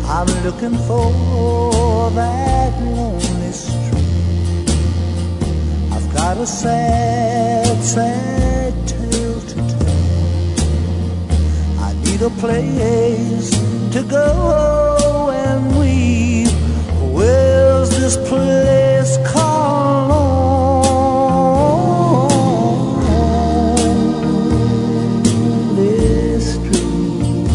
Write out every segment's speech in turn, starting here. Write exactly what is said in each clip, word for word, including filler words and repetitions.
I'm looking for that lonely street. I've got a sad, sad tale to tell. I need a place to go and weep. Where's this place called Lonely Street?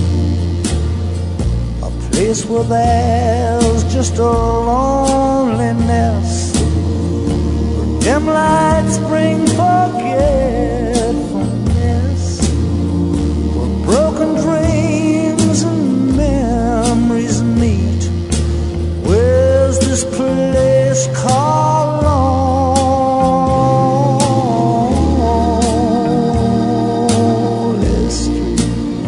A place where there's just a loneliness. Dim lights bring forgetfulness, where broken dreams and memories meet. Where's this place called Lonely Street?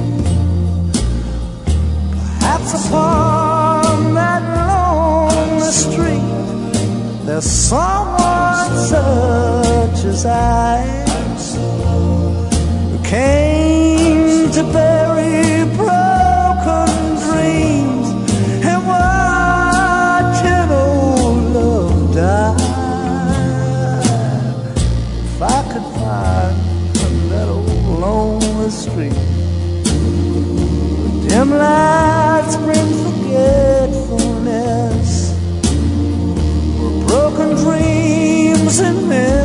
Perhaps upon that lonely street there's someone such as I, who came to bury broken dreams and watching old love die. If I could find that old lonely street, dim lights bring forgetfulness, broken dreams and memories